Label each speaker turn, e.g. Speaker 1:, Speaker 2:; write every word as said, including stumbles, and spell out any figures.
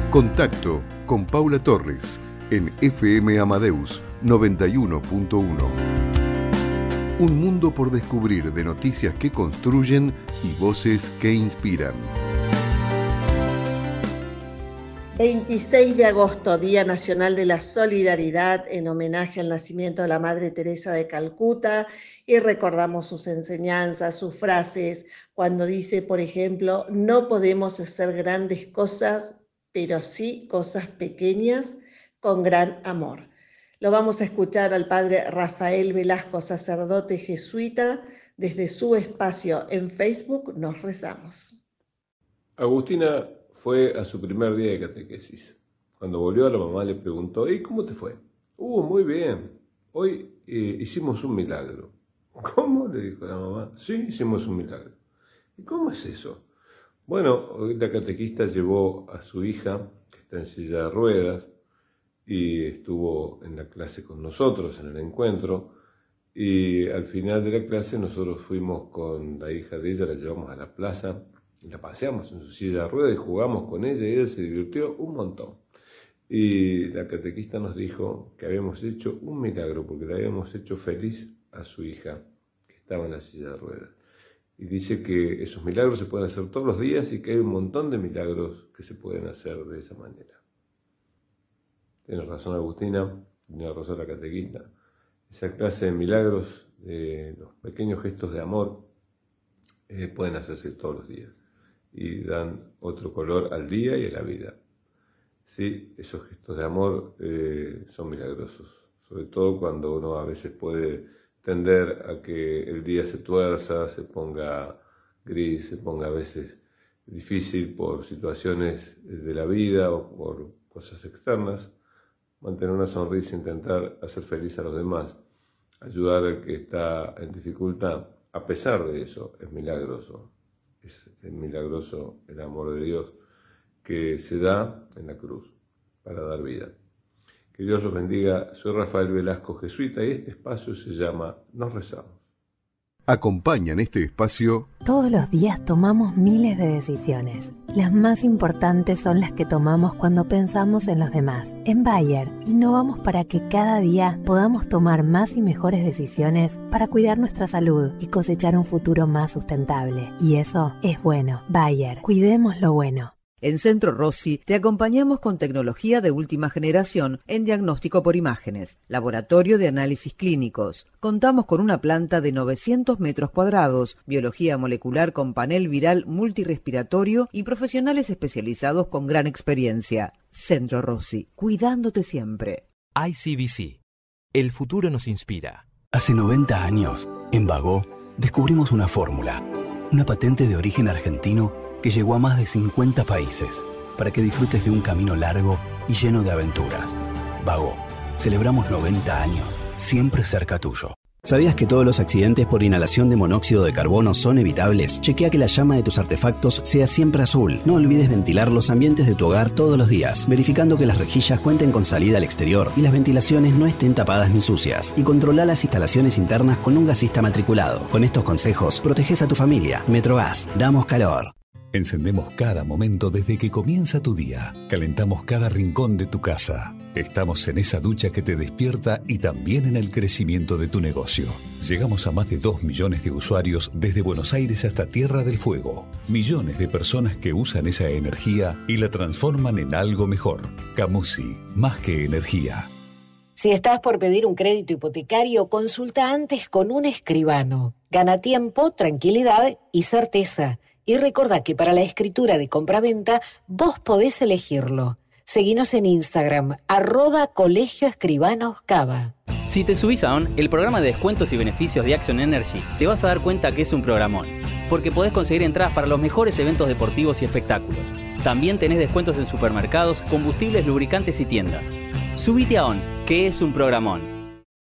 Speaker 1: Contacto con Paula Torres en F M Amadeus noventa y uno punto uno. Un mundo por descubrir de noticias que construyen y voces que inspiran.
Speaker 2: veintiséis de agosto, Día Nacional de la Solidaridad, en homenaje al nacimiento de la Madre Teresa de Calcuta, y recordamos sus enseñanzas, sus frases, cuando dice, por ejemplo, no podemos hacer grandes cosas, pero sí cosas pequeñas con gran amor. Lo vamos a escuchar al padre Rafael Velasco, sacerdote jesuita, desde su espacio en Facebook. Nos rezamos.
Speaker 3: Agustina fue a su primer día de catequesis. Cuando volvió, a la mamá le preguntó: ¿y cómo te fue? Uh, muy bien. Hoy eh, hicimos un milagro. ¿Cómo? Le dijo la mamá. Sí, hicimos un milagro. ¿Y cómo es eso? Bueno, hoy la catequista llevó a su hija, que está en silla de ruedas, y estuvo en la clase con nosotros, en el encuentro, y al final de la clase nosotros fuimos con la hija de ella, la llevamos a la plaza, y la paseamos en su silla de ruedas y jugamos con ella, y ella se divirtió un montón. Y la catequista nos dijo que habíamos hecho un milagro, porque le habíamos hecho feliz a su hija, que estaba en la silla de ruedas. Y dice que esos milagros se pueden hacer todos los días y que hay un montón de milagros que se pueden hacer de esa manera. Tiene razón Agustina, tiene razón la catequista. Esa clase de milagros, de los pequeños gestos de amor, eh, pueden hacerse todos los días y dan otro color al día y a la vida. Sí, esos gestos de amor eh, son milagrosos, sobre todo cuando uno a veces puede tender a que el día se tuerza, se ponga gris, se ponga a veces difícil por situaciones de la vida o por cosas externas. Mantener una sonrisa, intentar hacer feliz a los demás, ayudar al que está en dificultad, a pesar de eso, es milagroso. Es, es milagroso el amor de Dios que se da en la cruz para dar vida. Que Dios los bendiga. Soy Rafael Velasco, jesuita, y este espacio se llama Nos Rezamos.
Speaker 1: Acompañan este espacio.
Speaker 4: Todos los días tomamos miles de decisiones. Las más importantes son las que tomamos cuando pensamos en los demás. En Bayer, innovamos para que cada día podamos tomar más y mejores decisiones para cuidar nuestra salud y cosechar un futuro más sustentable. Y eso es bueno. Bayer, cuidemos lo bueno.
Speaker 5: En Centro Rossi te acompañamos con tecnología de última generación en diagnóstico por imágenes, laboratorio de análisis clínicos. Contamos con una planta de novecientos metros cuadrados, biología molecular con panel viral multirrespiratorio y profesionales especializados con gran experiencia. Centro Rossi, cuidándote siempre.
Speaker 6: I C B C. El futuro nos inspira.
Speaker 7: Hace noventa años, en Bagó, descubrimos una fórmula, una patente de origen argentino que llegó a más de cincuenta países, para que disfrutes de un camino largo y lleno de aventuras. Bagó, celebramos noventa años, siempre cerca tuyo.
Speaker 8: ¿Sabías que todos los accidentes por inhalación de monóxido de carbono son evitables? Chequea que la llama de tus artefactos sea siempre azul. No olvides ventilar los ambientes de tu hogar todos los días, verificando que las rejillas cuenten con salida al exterior y las ventilaciones no estén tapadas ni sucias. Y controla las instalaciones internas con un gasista matriculado. Con estos consejos, proteges a tu familia. Metrogas, damos calor.
Speaker 9: Encendemos cada momento desde que comienza tu día. Calentamos cada rincón de tu casa. Estamos en esa ducha que te despierta y también en el crecimiento de tu negocio. Llegamos a más de dos millones de usuarios desde Buenos Aires hasta Tierra del Fuego. Millones de personas que usan esa energía y la transforman en algo mejor. Camusi, más que energía.
Speaker 10: Si estás por pedir un crédito hipotecario, consulta antes con un escribano. Gana tiempo, tranquilidad y certeza. Y recordá que para la escritura de compraventa vos podés elegirlo. Seguinos en Instagram, arroba Colegio Escribanos Cava.
Speaker 11: Si te subís a O N, el programa de descuentos y beneficios de Action Energy, te vas a dar cuenta que es un programón. Porque podés conseguir entradas para los mejores eventos deportivos y espectáculos. También tenés descuentos en supermercados, combustibles, lubricantes y tiendas. Subite a O N, que es un programón.